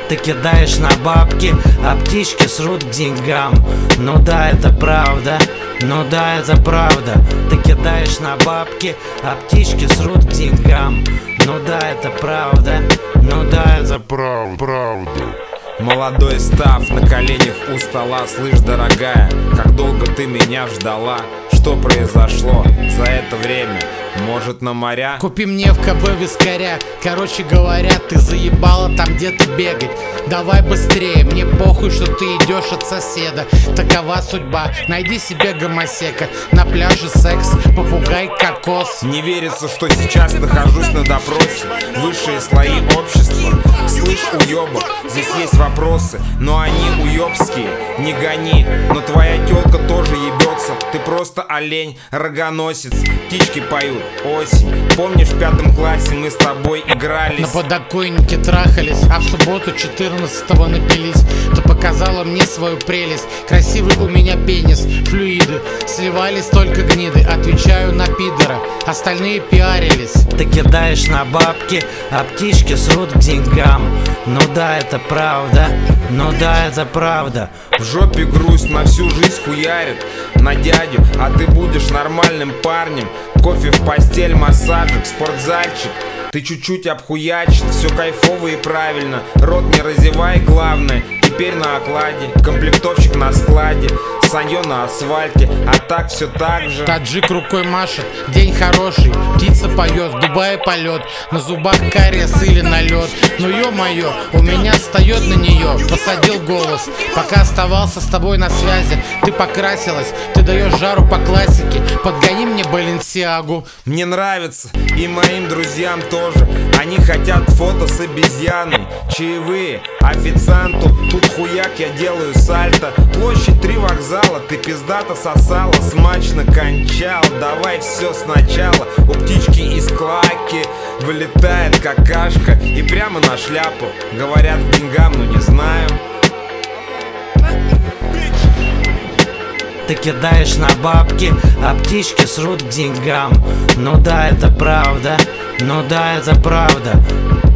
Ты кидаешь на бабки, а птички срут к деньгам. Ну да, это правда, ну да, это правда. Ты кидаешь на бабки, а птички срут к деньгам. Ну да, это правда, ну да, это правда. Молодой став на коленях у стола. Слышь, дорогая, как долго ты меня ждала? Что произошло за это время? Может, на моря? Купи мне в КБ вискаря. Короче говоря, ты заебала там где-то бегать. Давай быстрее, мне похуй, что ты идешь от соседа. Такова судьба, найди себе гомосека. На пляже секс, попугай, кокос. Не верится, что сейчас нахожусь на допросе. Высшие слои общества. Слышь, уёбок, здесь есть вопросы, но они уёбские. Не гони, но твоя тёлка тоже ебется. Ты просто олень, рогоносец. Птички поют, осень. Помнишь, в 5 классе мы с тобой игрались? На подоконнике трахались, а в субботу 14-го напились. Ты показала мне свою прелесть. Красивый у меня пенис, флюиды. Сливались только гниды, отвечаю на пидора. Остальные пиарились. Ты кидаешь на бабки, а птички срут к деньгам. Ну да, это правда, ну да, это правда. В жопе грусть, на всю жизнь хуярит на дядю, а ты будешь нормальным парнем. Кофе в постель, массажик, спортзальчик. Ты чуть-чуть обхуячен, все кайфово и правильно. Рот не разевай, главное, теперь на окладе. Комплектовщик на складе, санье на асфальте, а так все так же. Таджик рукой машет, день хороший. Птица поет, в Дубае полет. На зубах кариес или налет. Ну ё-моё, у меня встает на нее. Посадил голос, пока оставался с тобой на связи. Ты покрасилась, ты даешь жару по классике. Подгони мне Баленсиагу. Мне нравится, и моим друзьям тоже. Они хотят фото с обезьяной. Чаевые официанту, тут хуяк, я делаю сальто. Площадь 3 вокзала, ты пиздато сосала, смачно кончал. Давай все сначала. У птички из клаки вылетает какашка и прямо на шляпу. Говорят, к деньгам, но не знаю. Ты кидаешь на бабки, а птички срут к деньгам. Ну да, это правда, ну да, это правда.